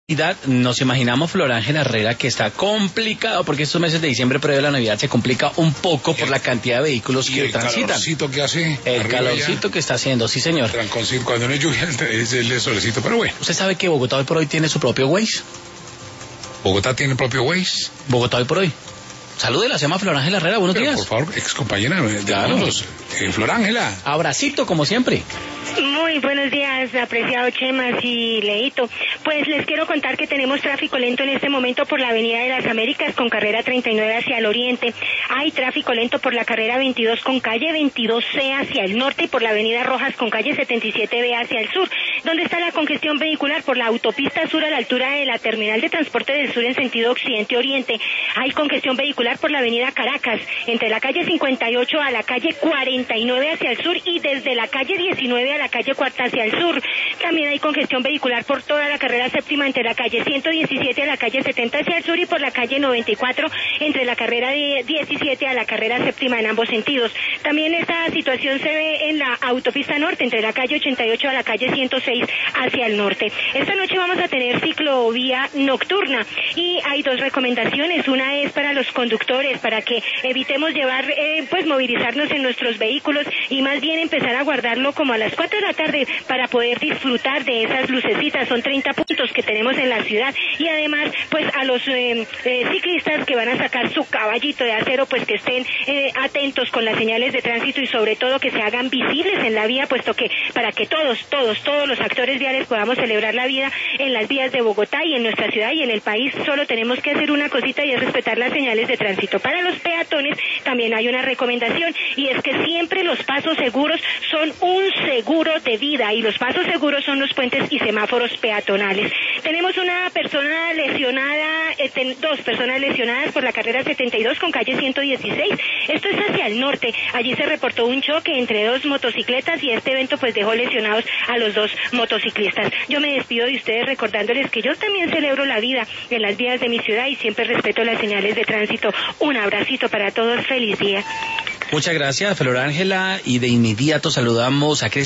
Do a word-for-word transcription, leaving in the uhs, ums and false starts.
Nos imaginamos, Flor Ángela Herrera, que está complicado porque estos meses de diciembre previo a la Navidad se complica un poco por la cantidad de vehículos que transitan. El calorcito que hace. El calorcito que está haciendo, sí señor. Tranconcito, cuando no es lluvia es el solecito, pero bueno. ¿Usted sabe que Bogotá hoy por hoy tiene su propio Waze? ¿Bogotá tiene el propio Waze? Bogotá hoy por hoy. Salúdela, se llama Flor Ángela Herrera, buenos pero, días. Por favor, ex compañera de claro. todos. Eh, Flor Ángela. Abracito, como siempre. Muy buenos días, apreciado Chemas y Leito. Pues les quiero contar que tenemos tráfico lento en este momento por la Avenida de las Américas con carrera treinta y nueve hacia el oriente. Hay tráfico lento por la carrera veintidós con calle veintidós C hacia el norte y por la Avenida Rojas con calle setenta y siete B hacia el sur. ¿Dónde está la congestión vehicular? Por la autopista sur a la altura de la terminal de transporte del sur en sentido occidente-oriente. Hay congestión vehicular por la Avenida Caracas, entre la calle cincuenta y ocho a la calle cuarenta y nueve hacia el sur y desde la calle diecinueve a la calle Cuarta hacia el sur. También hay congestión vehicular por toda la carrera séptima entre la calle ciento diecisiete a la calle setenta hacia el sur y por la calle noventa y cuatro entre la carrera diecisiete a la carrera séptima en ambos sentidos. También esta situación se ve en la autopista norte entre la calle ochenta y ocho a la calle ciento seis hacia el norte. Esta noche vamos a tener ciclovía nocturna y hay dos recomendaciones. Una es para los conductores, para que evitemos llevar, eh, pues movilizarnos en nuestros vehículos y más bien empezar a guardarlo como a las cuatro de la tarde para poder disfrutar de esas lucecitas. Son treinta puntos que tenemos en la ciudad y además pues a los eh, eh, ciclistas que van a sacar su caballito de acero, pues que estén eh, atentos con las señales de tránsito y sobre todo que se hagan visibles en la vía, puesto que para que todos, todos, todos los actores viales podamos celebrar la vida en las vías de Bogotá y en nuestra ciudad y en el país, solo tenemos que hacer una cosita y es respetar las señales de tránsito. Para los peatones también hay una recomendación y es que siempre los pasos seguros son un seguro de vida y los pasos seguros son los puentes y semáforos peatonales. Tenemos una persona lesionada, eh, ten, dos personas lesionadas por la carrera setenta y dos con calle ciento dieciséis. Esto es hacia el norte. Allí se reportó un choque entre dos motocicletas y este evento pues dejó lesionados a los dos motociclistas. Yo me despido de ustedes recordándoles que yo también celebro la vida en las vías de mi ciudad y siempre respeto las señales de tránsito. Un abracito para todos, feliz día. Muchas gracias, Flor Ángela, y de inmediato saludamos a Cris.